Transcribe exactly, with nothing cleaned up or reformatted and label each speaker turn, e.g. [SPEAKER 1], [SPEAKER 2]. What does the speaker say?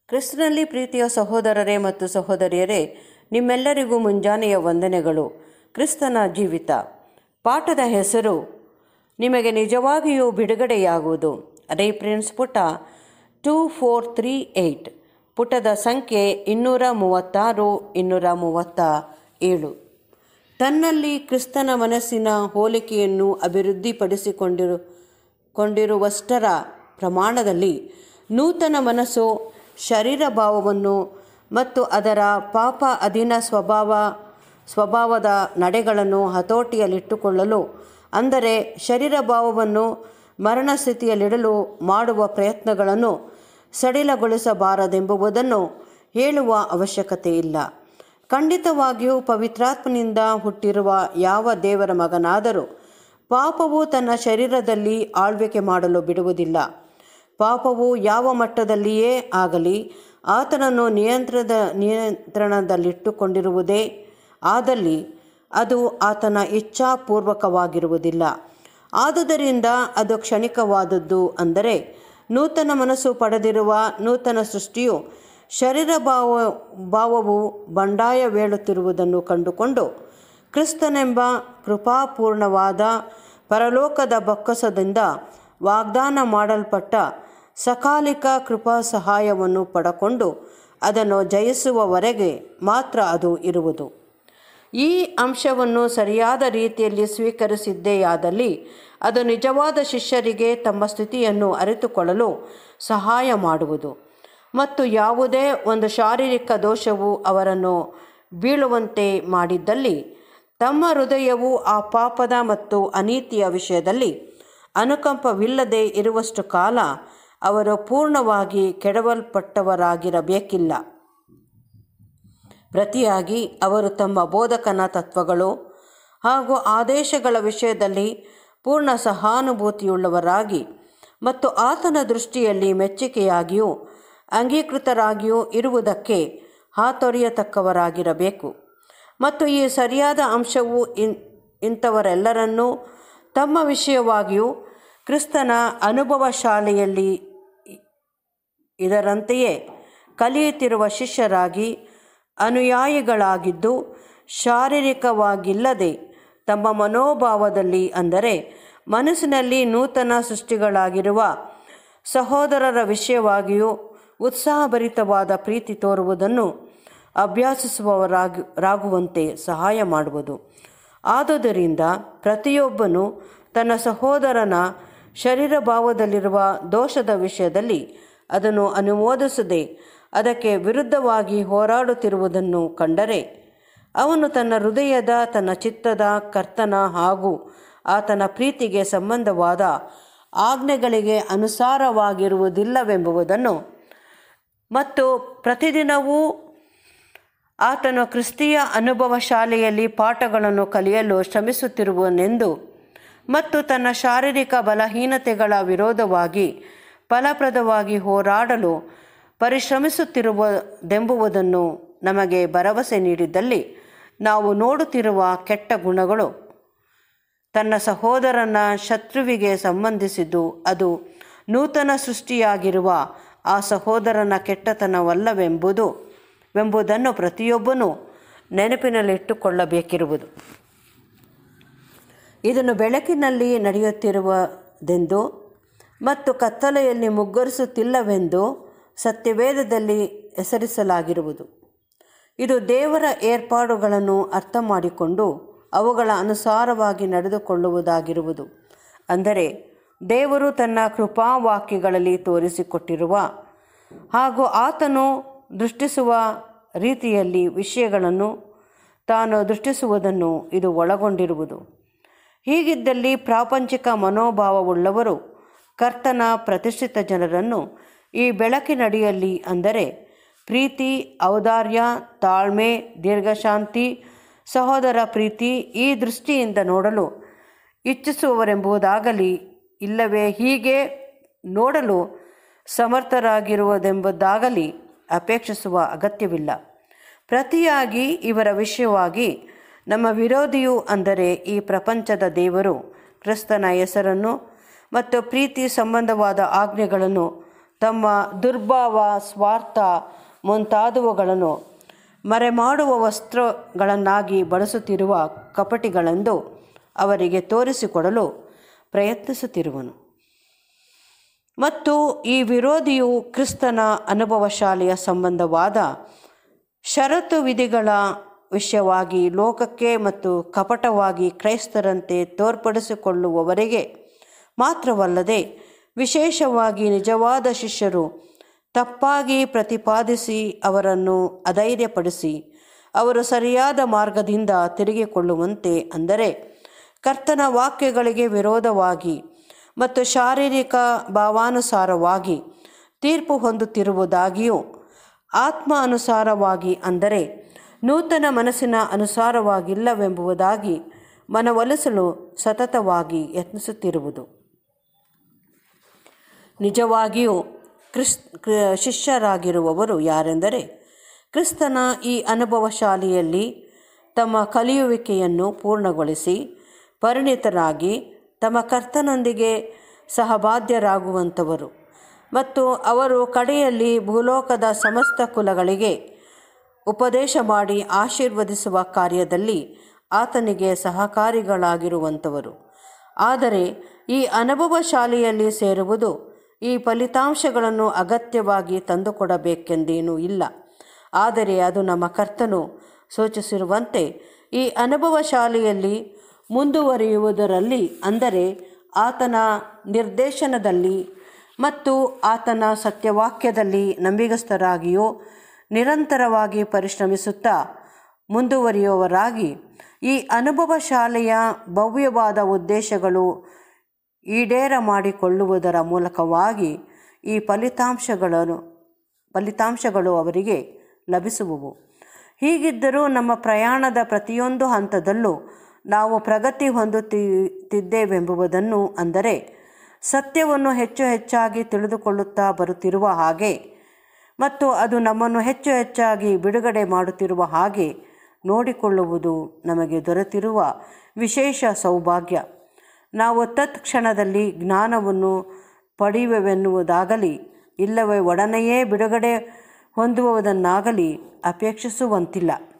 [SPEAKER 1] ಕ್ರಿಸ್ತನಲ್ಲಿ ಪ್ರೀತಿಯ ಸಹೋದರರೇ ಮತ್ತು ಸಹೋದರಿಯರೇ, ನಿಮ್ಮೆಲ್ಲರಿಗೂ ಮುಂಜಾನೆಯ ವಂದನೆಗಳು. ಕ್ರಿಸ್ತನ ಜೀವಿತ ಪಾಠದ ಹೆಸರು ನಿಮಗೆ ನಿಜವಾಗಿಯೂ ಬಿಡುಗಡೆಯಾಗುವುದು. ರೆಫರೆನ್ಸ್ ಪುಟ ಟೂ ಫೋರ್ ತ್ರೀ ಏಯ್ಟ್, ಪುಟದ ಸಂಖ್ಯೆ ಇನ್ನೂರ ಮೂವತ್ತಾರು ಇನ್ನೂರ ಮೂವತ್ತ ಏಳು. ತನ್ನಲ್ಲಿ ಕ್ರಿಸ್ತನ ಮನಸ್ಸಿನ ಹೋಲಿಕೆಯನ್ನು ಅಭಿವೃದ್ಧಿಪಡಿಸಿಕೊಂಡಿರು ಕೊಂಡಿರುವಷ್ಟರ ಪ್ರಮಾಣದಲ್ಲಿ ನೂತನ ಮನಸ್ಸು ಶರೀರ ಭಾವವನ್ನು ಮತ್ತು ಅದರ ಪಾಪ ಅಧೀನ ಸ್ವಭಾವ ಸ್ವಭಾವದ ನಡೆಗಳನ್ನು ಹತೋಟಿಯಲ್ಲಿಟ್ಟುಕೊಳ್ಳಲು, ಅಂದರೆ ಶರೀರ ಭಾವವನ್ನು ಮರಣ ಸ್ಥಿತಿಯಲ್ಲಿಡಲು ಮಾಡುವ ಪ್ರಯತ್ನಗಳನ್ನು ಸಡಿಲಗೊಳಿಸಬಾರದೆಂಬುದನ್ನು ಹೇಳುವ ಅವಶ್ಯಕತೆ ಇಲ್ಲ. ಖಂಡಿತವಾಗಿಯೂ ಪವಿತ್ರಾತ್ಮನಿಂದ ಹುಟ್ಟಿರುವ ಯಾವ ದೇವರ ಮಗನಾದರೂ ಪಾಪವು ತನ್ನ ಶರೀರದಲ್ಲಿ ಆಳ್ವಿಕೆ ಮಾಡಲು ಬಿಡುವುದಿಲ್ಲ. ಪಾಪವು ಯಾವ ಮಟ್ಟದಲ್ಲಿಯೇ ಆಗಲಿ ಆತನನ್ನು ನಿಯಂತ್ರಣದ ನಿಯಂತ್ರಣದಲ್ಲಿಟ್ಟುಕೊಂಡಿರುವುದೇ ಆದಲ್ಲಿ ಅದು ಆತನ ಇಚ್ಛಾಪೂರ್ವಕವಾಗಿರುವುದಿಲ್ಲ. ಆದುದರಿಂದ ಅದು ಕ್ಷಣಿಕವಾದದ್ದು. ಅಂದರೆ ನೂತನ ಮನಸ್ಸು ಪಡೆದಿರುವ ನೂತನ ಸೃಷ್ಟಿಯು ಶರೀರ ಭಾವ ಭಾವವು ಬಂಡಾಯವೇಳುತ್ತಿರುವುದನ್ನು ಕಂಡುಕೊಂಡು ಕ್ರಿಸ್ತನೆಂಬ ಕೃಪಾಪೂರ್ಣವಾದ ಪರಲೋಕದ ಬೊಕ್ಕಸದಿಂದ ವಾಗ್ದಾನ ಮಾಡಲ್ಪಟ್ಟ ಸಕಾಲಿಕ ಕೃಪಾ ಸಹಾಯವನ್ನು ಪಡಕೊಂಡು ಅದನ್ನು ಜಯಿಸುವವರೆಗೆ ಮಾತ್ರ ಅದು ಇರುವುದು. ಈ ಅಂಶವನ್ನು ಸರಿಯಾದ ರೀತಿಯಲ್ಲಿ ಸ್ವೀಕರಿಸಿದ್ದೇಯಾದಲ್ಲಿ ಅದು ನಿಜವಾದ ಶಿಷ್ಯರಿಗೆ ತಮ್ಮ ಸ್ಥಿತಿಯನ್ನು ಅರಿತುಕೊಳ್ಳಲು ಸಹಾಯ ಮಾಡುವುದು ಮತ್ತು ಯಾವುದೇ ಒಂದು ಶಾರೀರಿಕ ದೋಷವು ಅವರನ್ನು ಬೀಳುವಂತೆ ಮಾಡಿದ್ದಲ್ಲಿ ತಮ್ಮ ಹೃದಯವು ಆ ಪಾಪದ ಮತ್ತು ಅನೀತಿಯ ವಿಷಯದಲ್ಲಿ ಅನುಕಂಪವಿಲ್ಲದೆ ಇರುವಷ್ಟು ಕಾಲ ಅವರು ಪೂರ್ಣವಾಗಿ ಕೆಡವಲ್ಪಟ್ಟವರಾಗಿರಬೇಕಿಲ್ಲ. ಪ್ರತಿಯಾಗಿ ಅವರು ತಮ್ಮ ಬೋಧಕನ ತತ್ವಗಳು ಹಾಗೂ ಆದೇಶಗಳ ವಿಷಯದಲ್ಲಿ ಪೂರ್ಣ ಸಹಾನುಭೂತಿಯುಳ್ಳವರಾಗಿ ಮತ್ತು ಆತನ ದೃಷ್ಟಿಯಲ್ಲಿ ಮೆಚ್ಚುಗೆಯಾಗಿಯೂ ಅಂಗೀಕೃತರಾಗಿಯೂ ಇರುವುದಕ್ಕೆ ಹಾತೊರೆಯತಕ್ಕವರಾಗಿರಬೇಕು. ಮತ್ತು ಈ ಸರಿಯಾದ ಅಂಶವು ಇನ್ ಇಂಥವರೆಲ್ಲರನ್ನೂ ತಮ್ಮ ವಿಷಯವಾಗಿಯೂ ಕ್ರಿಸ್ತನ ಅನುಭವ ಶಾಲೆಯಲ್ಲಿ ಇದರಂತೆಯೇ ಕಲಿಯುತ್ತಿರುವ ಶಿಷ್ಯರಾಗಿ ಅನುಯಾಯಿಗಳಾಗಿದ್ದು, ಶಾರೀರಿಕವಾಗಿಲ್ಲದೆ ತಮ್ಮ ಮನೋಭಾವದಲ್ಲಿ, ಅಂದರೆ ಮನಸ್ಸಿನಲ್ಲಿ ನೂತನ ಸೃಷ್ಟಿಗಳಾಗಿರುವ ಸಹೋದರರ ವಿಷಯವಾಗಿಯೂ ಉತ್ಸಾಹಭರಿತವಾದ ಪ್ರೀತಿ ತೋರುವುದನ್ನು ಅಭ್ಯಾಸಿಸುವವರಾಗಿ ರಾಗುವಂತೆ ಸಹಾಯ ಮಾಡುವುದು. ಆದುದರಿಂದ ಪ್ರತಿಯೊಬ್ಬನು ತನ್ನ ಸಹೋದರನ ಶರೀರ ಭಾವದಲ್ಲಿರುವ ದೋಷದ ವಿಷಯದಲ್ಲಿ ಅದನ್ನು ಅನುಮೋದಿಸದೆ ಅದಕ್ಕೆ ವಿರುದ್ಧವಾಗಿ ಹೋರಾಡುತ್ತಿರುವುದನ್ನು ಕಂಡರೆ ಅವನು ತನ್ನ ಹೃದಯದ ತನ್ನ ಚಿತ್ತದ ಕರ್ತನ ಹಾಗೂ ಆತನ ಪ್ರೀತಿಗೆ ಸಂಬಂಧವಾದ ಆಜ್ಞೆಗಳಿಗೆ ಅನುಸಾರವಾಗಿರುವುದಿಲ್ಲವೆಂಬುದನ್ನು ಮತ್ತು ಪ್ರತಿದಿನವೂ ಆತನು ಕ್ರಿಸ್ತೀಯ ಅನುಭವ ಶಾಲೆಯಲ್ಲಿ ಪಾಠಗಳನ್ನು ಕಲಿಯಲು ಶ್ರಮಿಸುತ್ತಿರುವನೆಂದು ಮತ್ತು ತನ್ನ ಶಾರೀರಿಕ ಬಲಹೀನತೆಗಳ ವಿರೋಧವಾಗಿ ಫಲಪ್ರದವಾಗಿ ಹೋರಾಡಲು ಪರಿಶ್ರಮಿಸುತ್ತಿರುವುದೆಂಬುದನ್ನು ನಮಗೆ ಭರವಸೆ ನೀಡಿದ್ದಲ್ಲಿ, ನಾವು ನೋಡುತ್ತಿರುವ ಕೆಟ್ಟ ಗುಣಗಳು ತನ್ನ ಸಹೋದರನ ಶತ್ರುವಿಗೆ ಸಂಬಂಧಿಸಿದ್ದು ಅದು ನೂತನ ಸೃಷ್ಟಿಯಾಗಿರುವ ಆ ಸಹೋದರನ ಕೆಟ್ಟತನವಲ್ಲವೆಂಬುದು ವೆಂಬುದನ್ನು ಪ್ರತಿಯೊಬ್ಬನೂ ನೆನಪಿನಲ್ಲಿಟ್ಟುಕೊಳ್ಳಬೇಕಿರುವುದು. ಇದನ್ನು ಬೆಳಕಿನಲ್ಲಿ ನಡೆಯುತ್ತಿರುವುದೆಂದು ಮತ್ತು ಕತ್ತಲೆಯಲ್ಲಿ ಮುಗ್ಗರಿಸುತ್ತಿಲ್ಲವೆಂದು ಸತ್ಯವೇದದಲ್ಲಿ ಹೆಸರಿಸಲಾಗಿರುವುದು. ಇದು ದೇವರ ಏರ್ಪಾಡುಗಳನ್ನು ಅರ್ಥ ಮಾಡಿಕೊಂಡು ಅವುಗಳ ಅನುಸಾರವಾಗಿ ನಡೆದುಕೊಳ್ಳುವುದಾಗಿರುವುದು. ಅಂದರೆ ದೇವರು ತನ್ನ ಕೃಪಾವಾಕ್ಯಗಳಲ್ಲಿ ತೋರಿಸಿಕೊಟ್ಟಿರುವ ಹಾಗೂ ಆತನು ದೃಷ್ಟಿಸುವ ರೀತಿಯಲ್ಲಿ ವಿಷಯಗಳನ್ನು ತಾನು ದೃಷ್ಟಿಸುವುದನ್ನು ಇದು ಒಳಗೊಂಡಿರುವುದು. ಹೀಗಿದ್ದಲ್ಲಿ ಪ್ರಾಪಂಚಿಕ ಮನೋಭಾವವುಳ್ಳವರು ಕರ್ತನ ಪ್ರತಿಷ್ಠಿತ ಜನರನ್ನು ಈ ಬೆಳಕಿನಡಿಯಲ್ಲಿ, ಅಂದರೆ ಪ್ರೀತಿ, ಔದಾರ್ಯ, ತಾಳ್ಮೆ, ದೀರ್ಘಶಾಂತಿ, ಸಹೋದರ ಪ್ರೀತಿ ಈ ದೃಷ್ಟಿಯಿಂದ ನೋಡಲು ಇಚ್ಛಿಸುವವರೆಂಬುದಾಗಲಿ, ಇಲ್ಲವೇ ಹೀಗೆ ನೋಡಲು ಸಮರ್ಥರಾಗಿರುವುದೆಂಬುದಾಗಲಿ ಅಪೇಕ್ಷಿಸುವ ಅಗತ್ಯವಿಲ್ಲ. ಪ್ರತಿಯಾಗಿ ಇವರ ವಿಷಯವಾಗಿ ನಮ್ಮ ವಿರೋಧಿಯು, ಅಂದರೆ ಈ ಪ್ರಪಂಚದ ದೇವರು, ಕ್ರಿಸ್ತನ ಹೆಸರನ್ನು ಮತ್ತು ಪ್ರೀತಿ ಸಂಬಂಧವಾದ ಆಜ್ಞೆಗಳನ್ನು ತಮ್ಮ ದುರ್ಭಾವ, ಸ್ವಾರ್ಥ ಮುಂತಾದವುಗಳನ್ನು ಮರೆಮಾಡುವ ವಸ್ತ್ರಗಳನ್ನಾಗಿ ಬಳಸುತ್ತಿರುವ ಕಪಟಿಗಳೆಂದು ಅವರಿಗೆ ತೋರಿಸಿಕೊಡಲು ಪ್ರಯತ್ನಿಸುತ್ತಿರುವನು. ಮತ್ತು ಈ ವಿರೋಧಿಯು ಕ್ರಿಸ್ತನ ಅನುಭವಶಾಲೆಯ ಸಂಬಂಧವಾದ ಷರತ್ತು ವಿಧಿಗಳ ವಿಷಯವಾಗಿ ಲೋಕಕ್ಕೆ ಮತ್ತು ಕಪಟವಾಗಿ ಕ್ರೈಸ್ತರಂತೆ ತೋರ್ಪಡಿಸಿಕೊಳ್ಳುವವರಿಗೆ ಮಾತ್ರವಲ್ಲದೆ ವಿಶೇಷವಾಗಿ ನಿಜವಾದ ಶಿಷ್ಯರು ತಪ್ಪಾಗಿ ಪ್ರತಿಪಾದಿಸಿ ಅವರನ್ನು ಅಧೈರ್ಯಪಡಿಸಿ ಅವರು ಸರಿಯಾದ ಮಾರ್ಗದಿಂದ ತಿರುಗಿಕೊಳ್ಳುವಂತೆ, ಅಂದರೆ ಕರ್ತನ ವಾಕ್ಯಗಳಿಗೆ ವಿರೋಧವಾಗಿ ಮತ್ತು ಶಾರೀರಿಕ ಭಾವಾನುಸಾರವಾಗಿ ತೀರ್ಪು ಹೊಂದುತ್ತಿರುವುದಾಗಿಯೂ ಆತ್ಮ ಅನುಸಾರವಾಗಿ ಅಂದರೆ ನೂತನ ಮನಸ್ಸಿನ ಅನುಸಾರವಾಗಿಲ್ಲವೆಂಬುದಾಗಿ ಮನವೊಲಿಸಲು ಸತತವಾಗಿ ಯತ್ನಿಸುತ್ತಿರುವುದು. ನಿಜವಾಗಿಯೂ ಕ್ರಿಸ್ ಶಿಷ್ಯರಾಗಿರುವವರು ಯಾರೆಂದರೆ ಕ್ರಿಸ್ತನ ಈ ಅನುಭವ ಶಾಲೆಯಲ್ಲಿ ತಮ್ಮ ಕಲಿಯುವಿಕೆಯನ್ನು ಪೂರ್ಣಗೊಳಿಸಿ ಪರಿಣಿತರಾಗಿ ತಮ್ಮ ಕರ್ತನೊಂದಿಗೆ ಸಹಬಾಧ್ಯರಾಗುವಂಥವರು ಮತ್ತು ಅವರು ಕಡೆಯಲ್ಲಿ ಭೂಲೋಕದ ಸಮಸ್ತ ಕುಲಗಳಿಗೆ ಉಪದೇಶ ಮಾಡಿ ಆಶೀರ್ವದಿಸುವ ಕಾರ್ಯದಲ್ಲಿ ಆತನಿಗೆ ಸಹಕಾರಿಗಳಾಗಿರುವಂಥವರು. ಆದರೆ ಈ ಅನುಭವ ಶಾಲೆಯಲ್ಲಿ ಸೇರುವುದು ಈ ಫಲಿತಾಂಶಗಳನ್ನು ಅಗತ್ಯವಾಗಿ ತಂದುಕೊಡಬೇಕೆಂದೇನೂ ಇಲ್ಲ. ಆದರೆ ಅದು ನಮ್ಮ ಕರ್ತನು ಸೂಚಿಸಿರುವಂತೆ ಈ ಅನುಭವ ಶಾಲೆಯಲ್ಲಿ ಮುಂದುವರಿಯುವುದರಲ್ಲಿ, ಅಂದರೆ ಆತನ ನಿರ್ದೇಶನದಲ್ಲಿ ಮತ್ತು ಆತನ ಸತ್ಯವಾಕ್ಯದಲ್ಲಿ ನಂಬಿಗಸ್ತರಾಗಿಯೂ ನಿರಂತರವಾಗಿ ಪರಿಶ್ರಮಿಸುತ್ತಾ ಮುಂದುವರಿಯುವವರಾಗಿ ಈ ಅನುಭವ ಶಾಲೆಯ ಭವ್ಯವಾದ ಉದ್ದೇಶಗಳು ಈಡೇರ ಮಾಡಿಕೊಳ್ಳುವುದರ ಮೂಲಕವಾಗಿ ಈ ಫಲಿತಾಂಶಗಳನ್ನು ಫಲಿತಾಂಶಗಳು ಅವರಿಗೆ ಲಭಿಸುವವು. ಹೀಗಿದ್ದರೂ ನಮ್ಮ ಪ್ರಯಾಣದ ಪ್ರತಿಯೊಂದು ಹಂತದಲ್ಲೂ ನಾವು ಪ್ರಗತಿ ಹೊಂದುತ್ತಿದ್ದೇವೆಂಬುದನ್ನು, ಅಂದರೆ ಸತ್ಯವನ್ನು ಹೆಚ್ಚು ಹೆಚ್ಚಾಗಿ ತಿಳಿದುಕೊಳ್ಳುತ್ತಾ ಬರುತ್ತಿರುವ ಹಾಗೆ ಮತ್ತು ಅದು ನಮ್ಮನ್ನು ಹೆಚ್ಚು ಹೆಚ್ಚಾಗಿ ಬಿಡುಗಡೆ ಮಾಡುತ್ತಿರುವ ಹಾಗೆ ನೋಡಿಕೊಳ್ಳುವುದು ನಮಗೆ ದೊರೆತಿರುವ ವಿಶೇಷ ಸೌಭಾಗ್ಯ. ನಾವು ತತ್ಕ್ಷಣದಲ್ಲಿ ಜ್ಞಾನವನ್ನು ಪಡೆಯುವೆವೆನ್ನುವುದಾಗಲಿ ಇಲ್ಲವೇ ಒಡನೆಯೇ ಬಿಡುಗಡೆ ಹೊಂದುವುದನ್ನಾಗಲಿ ಅಪೇಕ್ಷಿಸುವಂತಿಲ್ಲ.